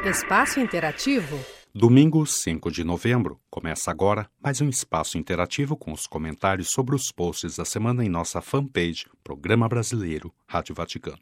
Espaço Interativo. Domingo, 5 de novembro, começa agora mais um espaço interativo com os comentários sobre os posts da semana em nossa fanpage, Programa Brasileiro, Rádio Vaticano.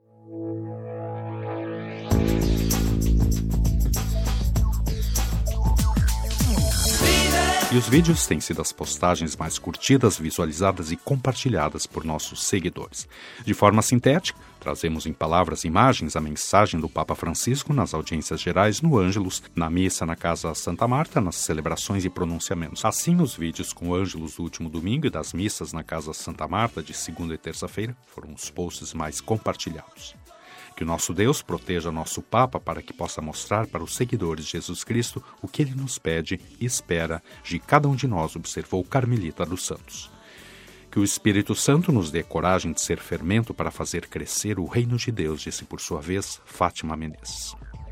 E os vídeos têm sido as postagens mais curtidas, visualizadas e compartilhadas por nossos seguidores. De forma sintética, trazemos em palavras e imagens a mensagem do Papa Francisco nas audiências gerais no Ângelus, na missa na Casa Santa Marta, nas celebrações e pronunciamentos. Assim, os vídeos com o Ângelus do último domingo e das missas na Casa Santa Marta de segunda e terça-feira foram os posts mais compartilhados. Que o nosso Deus proteja nosso Papa para que possa mostrar para os seguidores de Jesus Cristo o que ele nos pede e espera de cada um de nós, observou Carmelita dos Santos. Que o Espírito Santo nos dê coragem de ser fermento para fazer crescer o reino de Deus, disse por sua vez Fátima Menezes.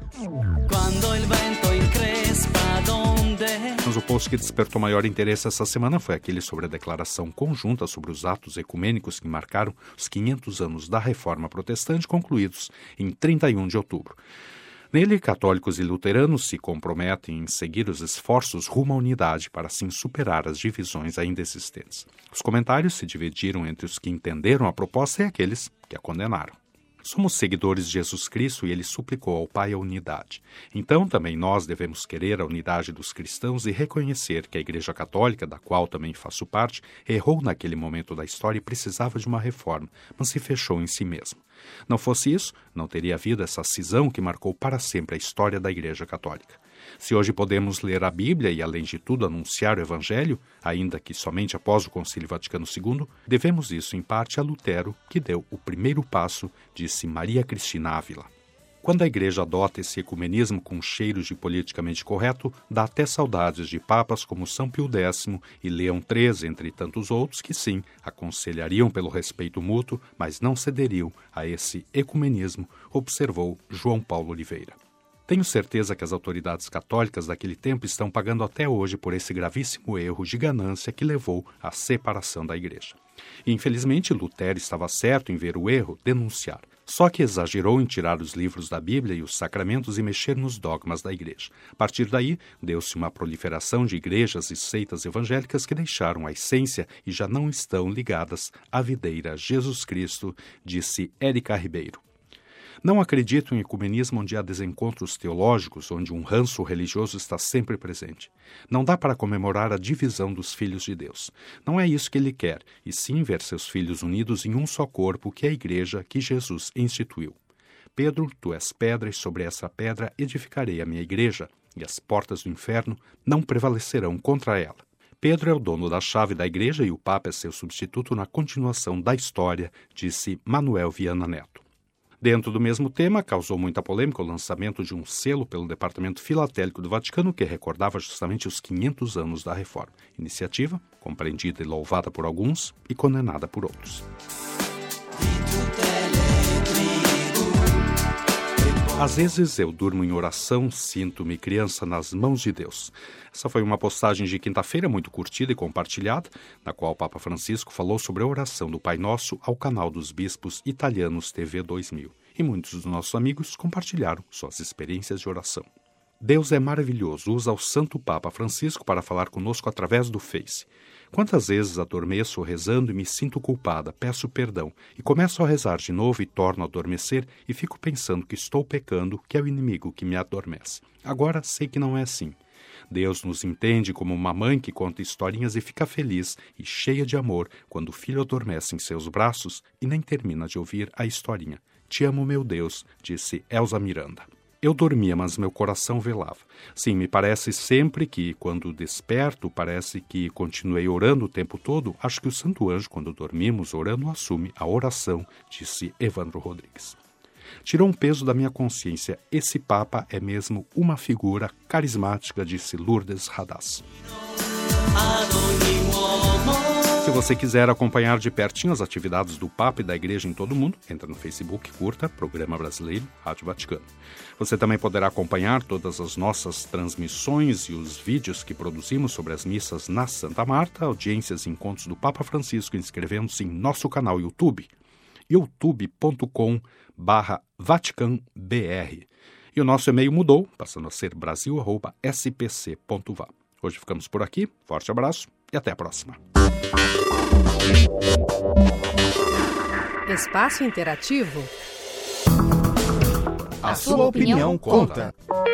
Mas o post que despertou maior interesse essa semana foi aquele sobre a declaração conjunta sobre os atos ecumênicos que marcaram os 500 anos da Reforma Protestante, concluídos em 31 de outubro. Nele, católicos e luteranos se comprometem em seguir os esforços rumo à unidade para assim superar as divisões ainda existentes. Os comentários se dividiram entre os que entenderam a proposta e aqueles que a condenaram. Somos seguidores de Jesus Cristo e ele suplicou ao Pai a unidade. Então também nós devemos querer a unidade dos cristãos e reconhecer que a Igreja Católica, da qual também faço parte, errou naquele momento da história e precisava de uma reforma, mas se fechou em si mesma. Não fosse isso, não teria havido essa cisão que marcou para sempre a história da Igreja Católica. Se hoje podemos ler a Bíblia e, além de tudo, anunciar o Evangelho, ainda que somente após o Concílio Vaticano II, devemos isso em parte a Lutero, que deu o primeiro passo, disse Maria Cristina Ávila. Quando a Igreja adota esse ecumenismo com cheiros de politicamente correto, dá até saudades de papas como São Pio X e Leão XIII, entre tantos outros, que sim, aconselhariam pelo respeito mútuo, mas não cederiam a esse ecumenismo, observou João Paulo Oliveira. Tenho certeza que as autoridades católicas daquele tempo estão pagando até hoje por esse gravíssimo erro de ganância que levou à separação da Igreja. E, infelizmente, Lutero estava certo em ver o erro, denunciar. Só que exagerou em tirar os livros da Bíblia e os sacramentos e mexer nos dogmas da Igreja. A partir daí, deu-se uma proliferação de igrejas e seitas evangélicas que deixaram a essência e já não estão ligadas à videira Jesus Cristo, disse Érica Ribeiro. Não acredito em ecumenismo onde há desencontros teológicos, onde um ranço religioso está sempre presente. Não dá para comemorar a divisão dos filhos de Deus. Não é isso que ele quer, e sim ver seus filhos unidos em um só corpo, que é a Igreja que Jesus instituiu. Pedro, tu és pedra, e sobre essa pedra edificarei a minha Igreja, e as portas do inferno não prevalecerão contra ela. Pedro é o dono da chave da Igreja e o Papa é seu substituto na continuação da história, disse Manuel Viana Neto. Dentro do mesmo tema, causou muita polêmica o lançamento de um selo pelo Departamento Filatélico do Vaticano que recordava justamente os 500 anos da Reforma. Iniciativa compreendida e louvada por alguns e condenada por outros. Às vezes eu durmo em oração, sinto-me criança nas mãos de Deus. Essa foi uma postagem de quinta-feira muito curtida e compartilhada, na qual o Papa Francisco falou sobre a oração do Pai Nosso ao canal dos Bispos Italianos TV 2000. E muitos dos nossos amigos compartilharam suas experiências de oração. Deus é maravilhoso, usa o Santo Papa Francisco para falar conosco através do Face. Quantas vezes adormeço rezando e me sinto culpada, peço perdão, e começo a rezar de novo e torno a adormecer e fico pensando que estou pecando, que é o inimigo que me adormece. Agora sei que não é assim. Deus nos entende como uma mãe que conta historinhas e fica feliz e cheia de amor quando o filho adormece em seus braços e nem termina de ouvir a historinha. Te amo, meu Deus, disse Elza Miranda. Eu dormia, mas meu coração velava. Sim, me parece sempre que, quando desperto, parece que continuei orando o tempo todo. Acho que o Santo Anjo, quando dormimos orando, assume a oração, disse Evandro Rodrigues. Tirou um peso da minha consciência. Esse Papa é mesmo uma figura carismática, disse Lourdes Hadas. Se você quiser acompanhar de pertinho as atividades do Papa e da Igreja em todo o mundo, entra no Facebook, curta Programa Brasileiro, Rádio Vaticano. Você também poderá acompanhar todas as nossas transmissões e os vídeos que produzimos sobre as missas na Santa Marta, audiências e encontros do Papa Francisco, inscrevendo-se em nosso canal YouTube, youtube.com/VaticanBR. E o nosso e-mail mudou, passando a ser brasil@spc.va. Hoje ficamos por aqui, forte abraço e até a próxima. Espaço Interativo. A sua opinião conta.